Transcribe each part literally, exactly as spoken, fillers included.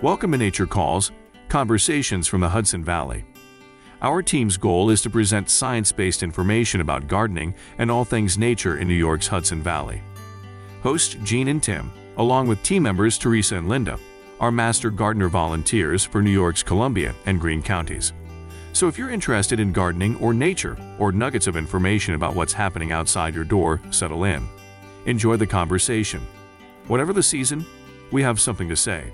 Welcome to Nature Calls, Conversations from the Hudson Valley. Our team's goal is to present science-based information about gardening and all things nature in New York's Hudson Valley. Hosts Jean and Tim, along with team members Teresa and Linda, are Master Gardener volunteers for New York's Columbia and Greene counties. So if you're interested in gardening or nature or nuggets of information about what's happening outside your door, settle in. Enjoy the conversation. Whatever the season, we have something to say.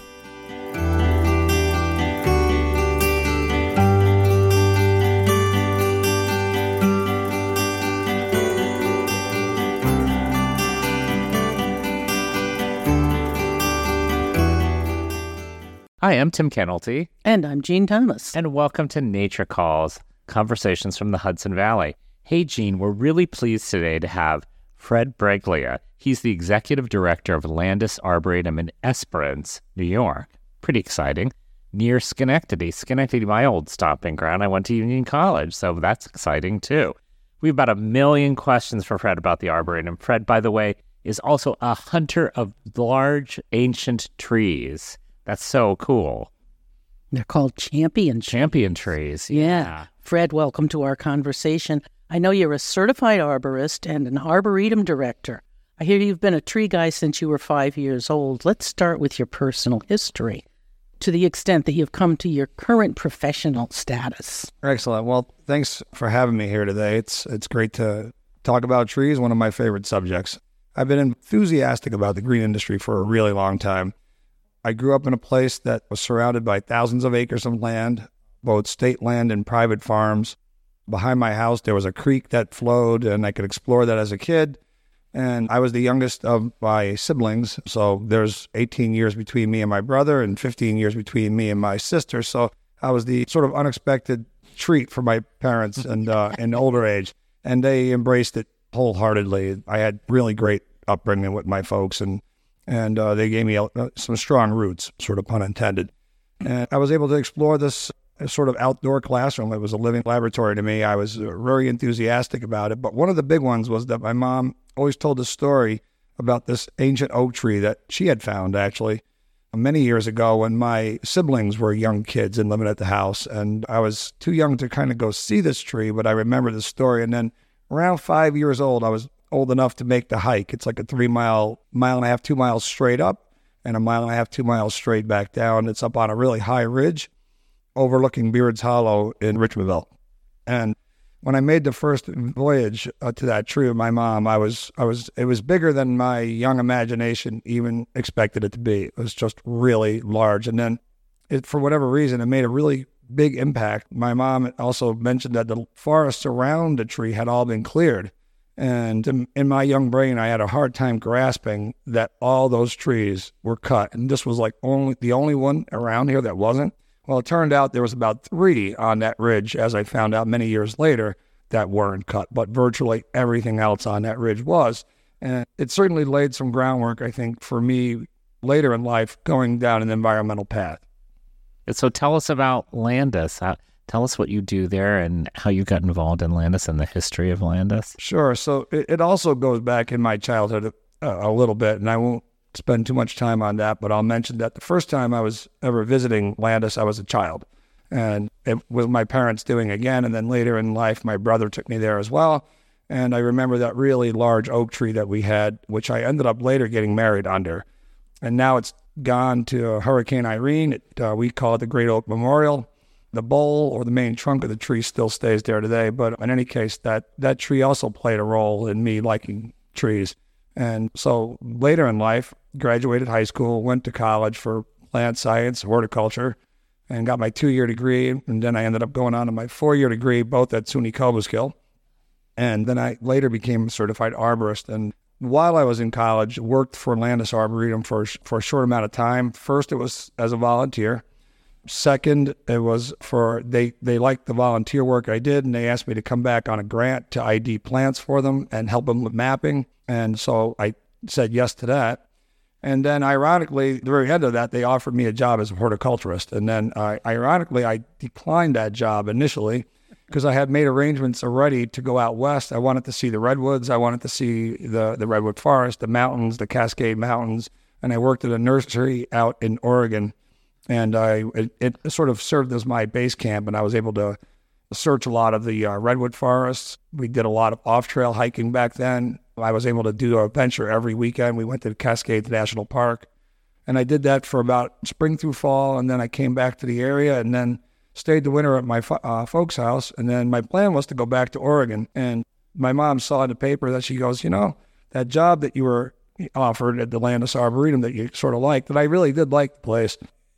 Hi, I'm Tim Kennelty. And I'm Jean Thomas. And welcome to Nature Calls, Conversations from the Hudson Valley. Hey, Jean, we're really pleased today to have Fred Breglia. He's the Executive Director of Landis Arboretum in Esperance, New York. Pretty exciting. Near Schenectady. Schenectady, my old stomping ground. I went to Union College, so that's exciting too. We have about a million questions for Fred about the Arboretum. Fred, by the way, is also a hunter of large, ancient trees. That's so cool. They're called champion Champion trees. Yeah. yeah. Fred, welcome to our conversation. I know you're a certified arborist and an arboretum director. I hear you've been a tree guy since you were five years old. Let's start with your personal history, to the extent that you've come to your current professional status. Excellent. Well, thanks for having me here today. It's it's great to talk about trees, one of my favorite subjects. I've been enthusiastic about the green industry for a really long time. I grew up in a place that was surrounded by thousands of acres of land, both state land and private farms. Behind my house, there was a creek that flowed, and I could explore that as a kid. And I was the youngest of my siblings, so there's eighteen years between me and my brother and fifteen years between me and my sister. So I was the sort of unexpected treat for my parents and uh, in older age, and they embraced it wholeheartedly. I had really great upbringing with my folks, and And uh, they gave me uh, some strong roots, sort of pun intended. And I was able to explore this uh, sort of outdoor classroom. It was a living laboratory to me. I was uh, very enthusiastic about it. But one of the big ones was that my mom always told a story about this ancient oak tree that she had found, actually, many years ago when my siblings were young kids and living at the house. And I was too young to kind of go see this tree, but I remember the story. And then around five years old, I was old enough to make the hike. It's like a three mile, mile and a half, two miles straight up and a mile and a half, two miles straight back down. It's up on a really high ridge overlooking Beard's Hollow in Richmondville. And when I made the first voyage uh, to that tree with my mom, I was, I was, it was bigger than my young imagination even expected it to be. It was just really large. And then it, for whatever reason, it made a really big impact. My mom also mentioned that the forests around the tree had all been cleared. And in, in my young brain, I had a hard time grasping that all those trees were cut. And this was like only the only one around here that wasn't. Well, it turned out there was about three on that ridge, as I found out many years later, that weren't cut. But virtually everything else on that ridge was. And it certainly laid some groundwork, I think, for me later in life going down an environmental path. So tell us about Landis. How, Tell us what you do there and how you got involved in Landis and the history of Landis. Sure. So it, it also goes back in my childhood a, a little bit, and I won't spend too much time on that, but I'll mention that the first time I was ever visiting Landis, I was a child. And it was my parents doing again, and then later in life, my brother took me there as well. And I remember that really large oak tree that we had, which I ended up later getting married under. And now it's gone to Hurricane Irene. It, uh, we call it the Great Oak Memorial. The bole or the main trunk of the tree still stays there today. But in any case, that, that tree also played a role in me liking trees. And so later in life, graduated high school, went to college for plant science, horticulture, and got my two-year degree. And then I ended up going on to my four-year degree, both at SUNY Cobleskill. And then I later became a certified arborist. And while I was in college, worked for Landis Arboretum for, for a short amount of time. First, it was as a volunteer. Second, it was for, they, they liked the volunteer work I did, and they asked me to come back on a grant to I D plants for them and help them with mapping. And so I said yes to that. And then ironically, at the very end of that, they offered me a job as a horticulturist. And then uh, ironically, I declined that job initially because I had made arrangements already to go out west. I wanted to see the redwoods. I wanted to see the, the redwood forest, the mountains, the Cascade Mountains. And I worked at a nursery out in Oregon And I it, it sort of served as my base camp, and I was able to search a lot of the uh, redwood forests. We did a lot of off-trail hiking back then. I was able to do a venture every weekend. We went to Cascades National Park, and I did that for about spring through fall, and then I came back to the area and then stayed the winter at my uh, folks' house. And then my plan was to go back to Oregon. And my mom saw in the paper that she goes, you know, that job that you were offered at the Landis Arboretum that you sort of liked, that I really did like the place,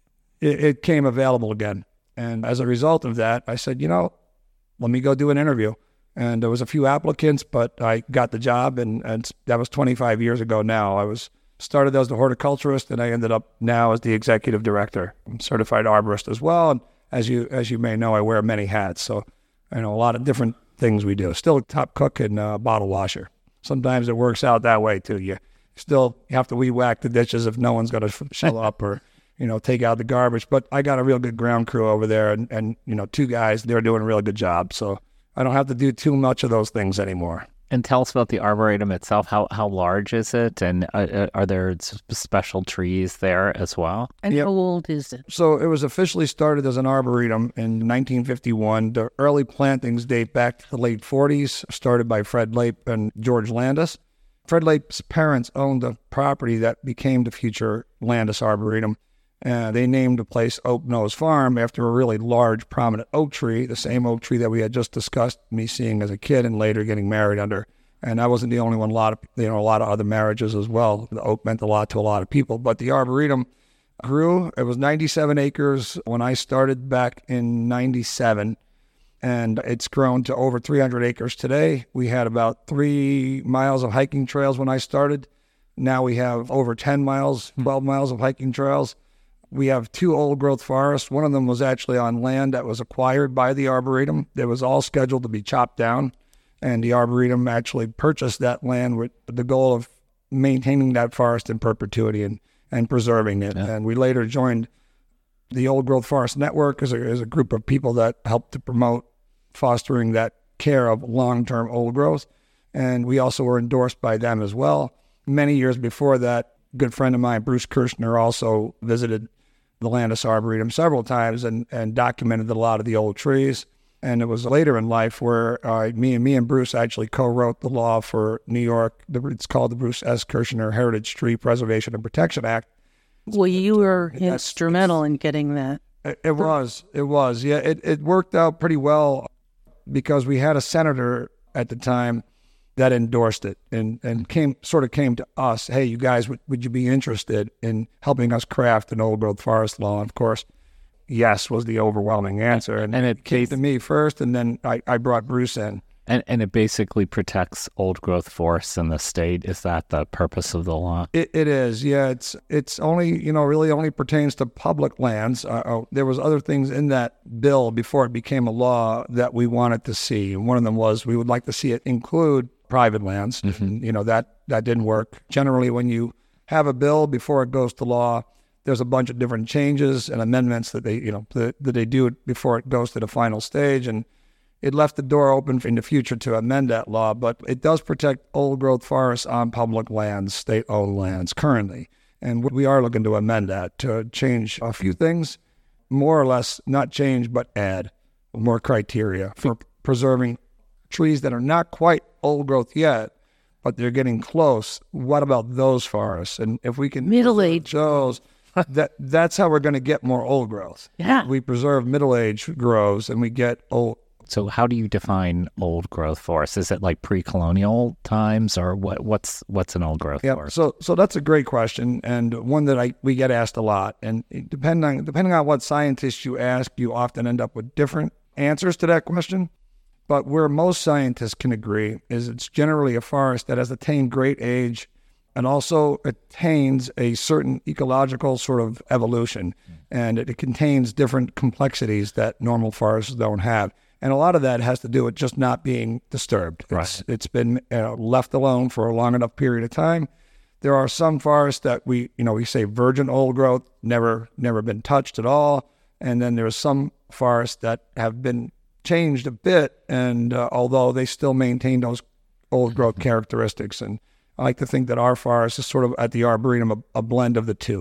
it, it came available again. And as a result of that, I said, you know, let me go do an interview. And there was a few applicants, but I got the job, and, and that was twenty-five years ago now. I was started as the horticulturist, and I ended up now as the executive director. I'm certified arborist as well, and as you as you may know, I wear many hats. So I know a lot of different things we do. Still a top cook and uh, bottle washer. Sometimes it works out that way too. You still have to weed whack the dishes if no one's going to show up, or you know, take out the garbage. But I got a real good ground crew over there, and, and you know, two guys, they're doing a really good job. So I don't have to do too much of those things anymore. And tell us about the Arboretum itself. How how large is it? And uh, are there s- special trees there as well? And Yep. how old is it? So it was officially started as an arboretum in nineteen fifty-one. The early plantings date back to the late forties, started by Fred Lape and George Landis. Fred Lape's parents owned the property that became the future Landis Arboretum. Uh, they named the place Oak Nose Farm after a really large, prominent oak tree, the same oak tree that we had just discussed me seeing as a kid and later getting married under. And I wasn't the only one. A lot of, you know, a lot of other marriages as well. The oak meant a lot to a lot of people. But the Arboretum grew. It was ninety-seven acres when I started back in ninety-seven. And it's grown to over three hundred acres today. We had about three miles of hiking trails when I started. Now we have over ten miles, twelve miles of hiking trails. We have two old growth forests. One of them was actually on land that was acquired by the Arboretum. It was all scheduled to be chopped down. And the Arboretum actually purchased that land with the goal of maintaining that forest in perpetuity and, and preserving it. Yeah. And we later joined the Old Growth Forest Network as a, as a group of people that helped to promote fostering that care of long-term old growth. And we also were endorsed by them as well. Many years before that, a good friend of mine, Bruce Kirshner, also visited the Landis Arboretum several times and, and documented a lot of the old trees. And it was later in life where uh, me and me and Bruce actually co-wrote the law for New York. It's called the Bruce S. Kirshner Heritage Tree Preservation and Protection Act. Well, you were That's- instrumental in getting that. It, it was. It was. Yeah, it, it worked out pretty well because we had a senator at the time that endorsed it and, and came sort of came to us, hey, you guys, would, would you be interested in helping us craft an old growth forest law? And of course, yes was the overwhelming answer. And, And it it came bas- to me first, and then I, I brought Bruce in. And and it basically protects old growth forests in the state. Is that the purpose of the law? It, it is, yeah. It's it's only, you know, really only pertains to public lands. Uh, oh, there was other things in that bill before it became a law that we wanted to see. And one of them was we would like to see it include private lands. Mm-hmm. And, you know, that, that didn't work. Generally, when you have a bill before it goes to law, there's a bunch of different changes and amendments that they, you know, that, that they do it before it goes to the final stage. And it left the door open in the future to amend that law, but it does protect old growth forests on public lands, state-owned lands currently. And we are looking to amend that to change a few things, more or less not change, but add more criteria for preserving trees that are not quite old growth yet, but they're getting close. What about those forests? And if we can Middle age. those, that that's how we're going to get more old growth. Yeah. We preserve middle age grows and we get old. So how do you define old growth forest? Is it like pre-colonial times, or what? What's what's an old growth Yeah, forest? so so that's a great question, and one that I we get asked a lot. And it- depending on depending on what scientists you ask, you often end up with different answers to that question. But where most scientists can agree is it's generally a forest that has attained great age and also attains a certain ecological sort of evolution, and it, it contains different complexities that normal forests don't have. And a lot of that has to do with just not being disturbed. It's, Right. it's been you know, left alone for a long enough period of time. There are some forests that we, you know, we say virgin old growth, never, never been touched at all. And then there's some forests that have been changed a bit, and uh, although they still maintain those old growth characteristics. And I like to think that our forest is sort of at the Arboretum a, a blend of the two.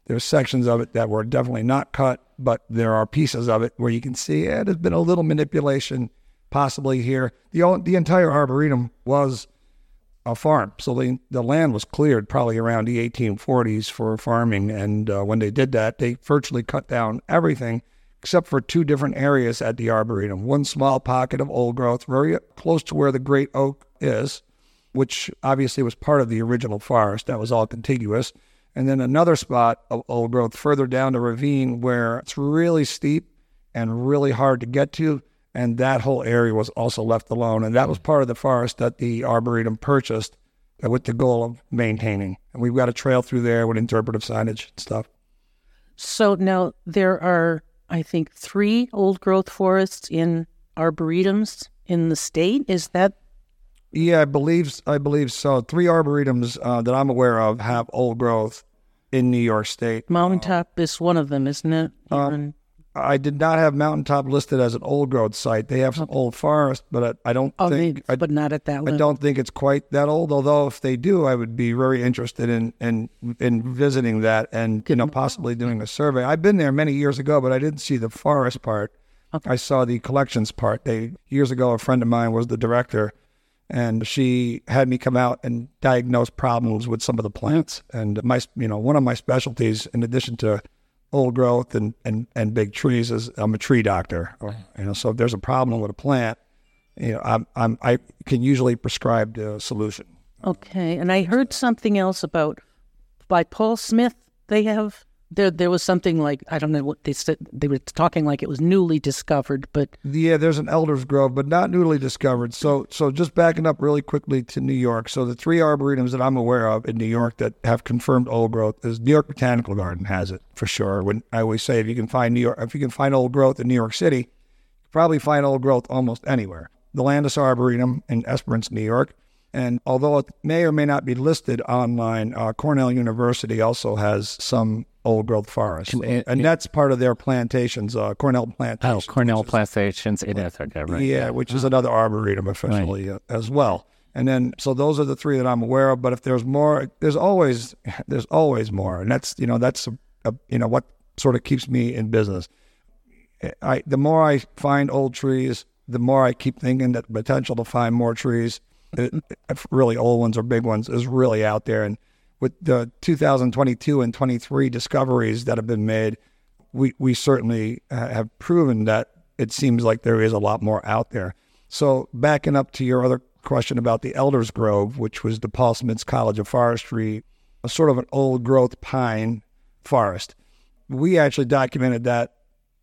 There's sections of it that were definitely not cut, but there are pieces of it where you can see, yeah, there's been a little manipulation possibly here. The, the entire Arboretum was a farm. So the, the land was cleared probably around the eighteen forties for farming. And uh, when they did that, they virtually cut down everything except for two different areas at the Arboretum. One small pocket of old growth, very close to where the great oak is, which obviously was part of the original forest. That was all contiguous. And then another spot of old growth further down the ravine where it's really steep and really hard to get to. And that whole area was also left alone. And that was part of the forest that the Arboretum purchased with the goal of maintaining. And we've got a trail through there with interpretive signage and stuff. So now there are, I think, three old growth forests in arboretums in the state. Is that? Yeah, I believe I believe so. Three arboretums uh, that I'm aware of have old growth in New York State. Mountaintop uh, is one of them, isn't it? Uh, in... I did not have Mountaintop listed as an old growth site. They have some okay. old forest, but I, I don't oh, think. They, but I, not at that level. I don't think it's quite that old. Although if they do, I would be very interested in in, in visiting that and you know possibly doing a survey. I've been there many years ago, but I didn't see the forest part. Okay. I saw the collections part. They years ago, a friend of mine was the director. And she had me come out and diagnose problems with some of the plants. And my, you know, one of my specialties, in addition to old growth and, and, and big trees, is I'm a tree doctor. Or, you know, so if there's a problem with a plant, you know, I'm, I'm I can usually prescribe the solution. Okay, and I heard something else about by Paul Smith. They have there. There was something like I don't know what they said. They were talking like it was newly discovered, but yeah, there's an Elders Grove, but not newly discovered. So, so just backing up really quickly to New York. So the three arboretums that I'm aware of in New York that have confirmed old growth is New York Botanical Garden has it for sure. When I always say if you can find New York, if you can find old growth in New York City, you can probably find old growth almost anywhere. The Landis Arboretum in Esperance, New York. And although it may or may not be listed online, uh, Cornell University also has some old growth forests. And, and, and that's part of their plantations, uh, Cornell Plantations. Oh, Cornell is, Plantations in Ithaca, right? Yeah, which is another arboretum officially right. uh, as well. And then, so those are the three that I'm aware of. But if there's more, there's always, there's always more. And that's, you know, that's, a, a, you know, what sort of keeps me in business. I, the more I find old trees, the more I keep thinking that the potential to find more trees, it, really old ones or big ones, is really out there. And with the two thousand twenty-two and twenty-three discoveries that have been made, we, we certainly have proven that it seems like there is a lot more out there. So backing up to your other question about the Elders Grove, which was the Paul Smith's College of Forestry, a sort of an old growth pine forest. We actually documented that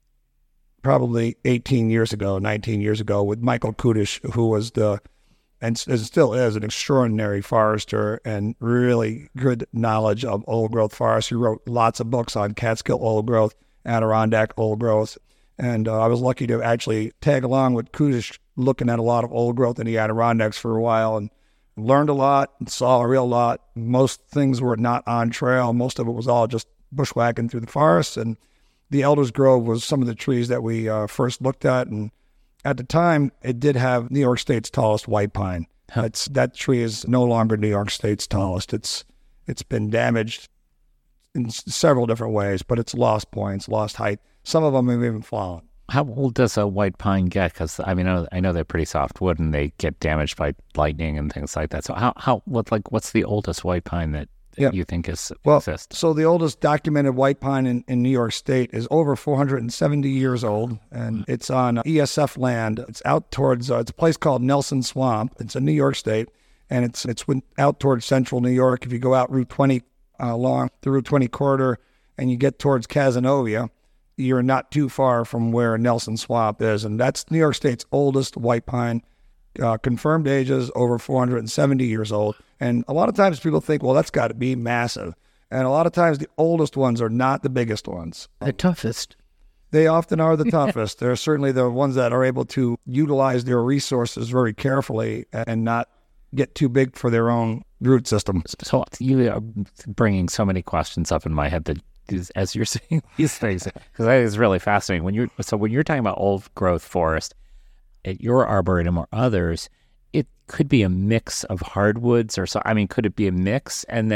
probably eighteen years ago, nineteen years ago with Michael Kudish, who was the and still is an extraordinary forester and really good knowledge of old growth forests. He wrote lots of books on Catskill old growth, Adirondack old growth. And uh, I was lucky to actually tag along with Kudish looking at a lot of old growth in the Adirondacks for a while and learned a lot and saw a real lot. Most things were not on trail. Most of it was all just bushwhacking through the forests. And the Elders Grove was some of the trees that we uh, first looked at. And at the time, it did have New York State's tallest white pine. Huh. It's, that tree is no longer New York State's tallest. It's It's been damaged in several different ways, but it's lost points, lost height. Some of them have even fallen. How old does a white pine get? Because I mean, I know, I know they're pretty soft wood and they get damaged by lightning and things like that. So how how what like what's the oldest white pine that, that yeah. you think is well, exists? So the oldest documented white pine in, in New York State is over four hundred seventy years old, and it's on E S F land. It's out towards uh, it's a place called Nelson Swamp. It's in New York State, and it's it's out towards central New York. If you go out Route twenty uh, along the Route twenty corridor, and you get towards Cazenovia, you're not too far from where Nelson Swamp is, and that's New York State's oldest white pine. Uh, confirmed ages over four hundred seventy years old. And a lot of times people think, well, that's got to be massive. And a lot of times the oldest ones are not the biggest ones. The toughest. They often are the toughest. They're certainly the ones that are able to utilize their resources very carefully and not get too big for their own root system. So you are bringing so many questions up in my head that as you're saying these things, because that is really fascinating. When you're so when you're talking about old growth forest at your arboretum or others, it could be a mix of hardwoods or so. I mean, could it be a mix? And then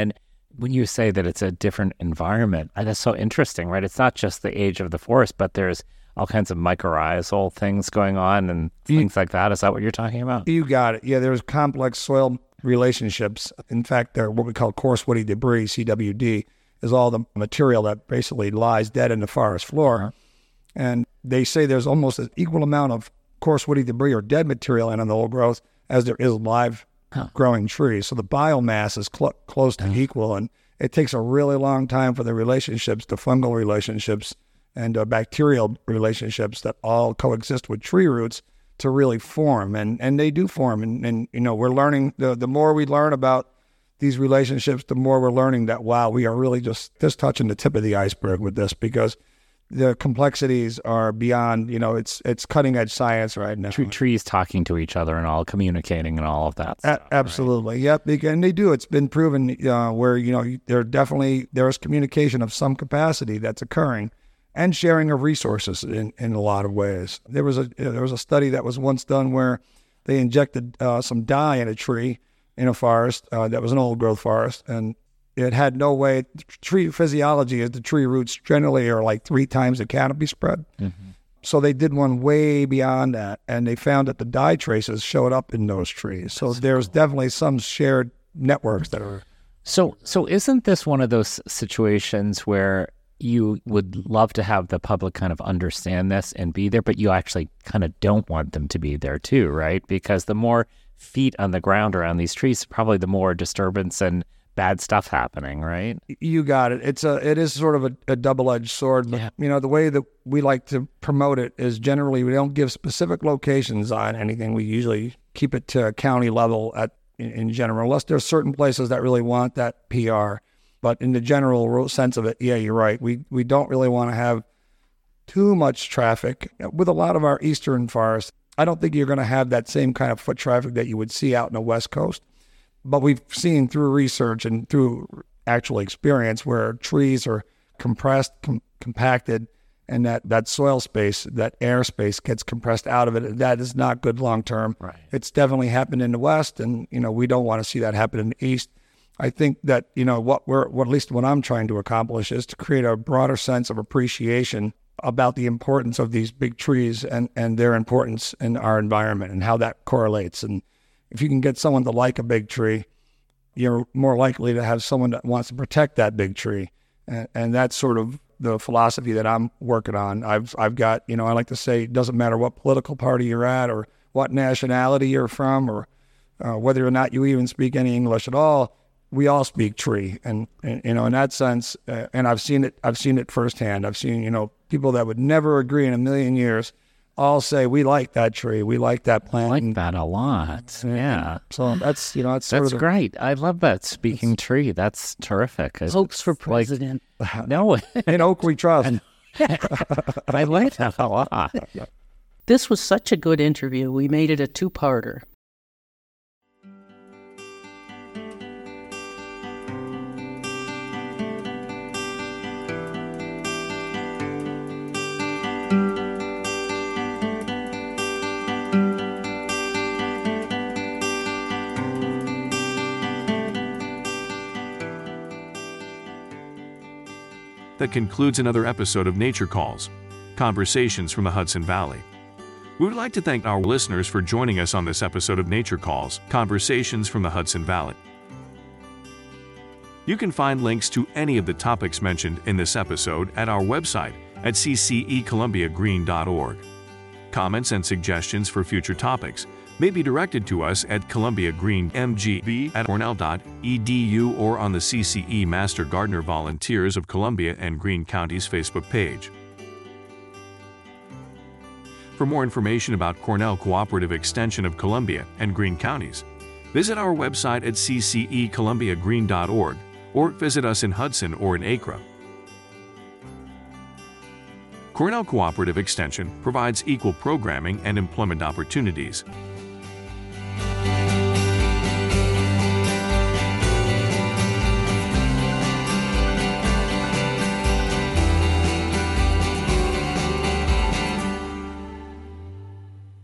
when you say that it's a different environment, that's so interesting, right? It's not just the age of the forest, but there's all kinds of mycorrhizal things going on and you, things like that. Is that what you're talking about? You got it. Yeah, there's complex soil relationships. In fact, they're what we call coarse woody debris, C W D, is all the material that basically lies dead in the forest floor. Uh-huh. And they say there's almost an equal amount of coarse woody debris or dead material in an old growth as there is live huh. growing trees. So the biomass is cl- close to uh-huh. equal, and it takes a really long time for the relationships, the fungal relationships and uh, bacterial relationships that all coexist with tree roots to really form. And and they do form. And, and you know, we're learning, the, the more we learn about these relationships, the more we're learning that, wow, we are really just, just touching the tip of the iceberg with this, because the complexities are beyond, you know, it's it's cutting edge science right now. Tree, trees talking to each other and all communicating and all of that stuff, A- absolutely. Right? Yep. And they do. It's been proven uh, where, you know, there definitely, there's communication of some capacity that's occurring, and sharing of resources in, in a lot of ways. There was a there was a study that was once done where they injected uh, some dye in a tree in a forest uh, that was an old growth forest, and it had no way. Tree physiology is the tree roots generally are like three times the canopy spread. Mm-hmm. So they did one way beyond that, and they found that the dye traces showed up in those trees. So That's there's cool. Definitely some shared networks that are. So so isn't this one of those situations where you would love to have the public kind of understand this and be there, but you actually kind of don't want them to be there too, right? Because the more feet on the ground around these trees, probably the more disturbance and bad stuff happening, right? You got it. It's a, it is sort of a, a double-edged sword. But, yeah. you know, the way that we like to promote it is generally we don't give specific locations on anything. We usually keep it to county level at in, in general, unless there's certain places that really want that P R. But in the general sense of it, yeah, you're right. We we don't really want to have too much traffic. With a lot of our eastern forests, I don't think you're going to have that same kind of foot traffic that you would see out in the West Coast. But we've seen through research and through actual experience where trees are compressed, com- compacted, and that, that soil space, that air space gets compressed out of it. That is not good long term. Right. It's definitely happened in the West, and you know we don't want to see that happen in the East. I think that, you know, what we're, what at least what I'm trying to accomplish is to create a broader sense of appreciation about the importance of these big trees and, and their importance in our environment and how that correlates. And if you can get someone to like a big tree, you're more likely to have someone that wants to protect that big tree. And, and that's sort of the philosophy that I'm working on. I've, I've got, you know, I like to say it doesn't matter what political party you're at or what nationality you're from or uh, whether or not you even speak any English at all. We all speak tree, and, and you know, in that sense, uh, and I've seen it. I've seen it firsthand. I've seen, you know, people that would never agree in a million years, all say we like that tree, we like that plant. I like that a lot. And, yeah. So that's you know that's sort that's of the, great. I love that speaking tree. That's terrific. It's, Hopes for president. Like, no, in Oak we trust. But I like that a lot. This was such a good interview. We made it a two-parter. That concludes another episode of Nature Calls, Conversations from the Hudson Valley. We would like to thank our listeners for joining us on this episode of Nature Calls, Conversations from the Hudson Valley. You can find links to any of the topics mentioned in this episode at our website at c c e columbia green dot org. Comments and suggestions for future topics may be directed to us at Columbia Green M G V at cornell dot e d u or on the C C E Master Gardener Volunteers of Columbia and Greene Counties Facebook page. For more information about Cornell Cooperative Extension of Columbia and Greene Counties, visit our website at c c e columbia green dot org or visit us in Hudson or in Acra. Cornell Cooperative Extension provides equal programming and employment opportunities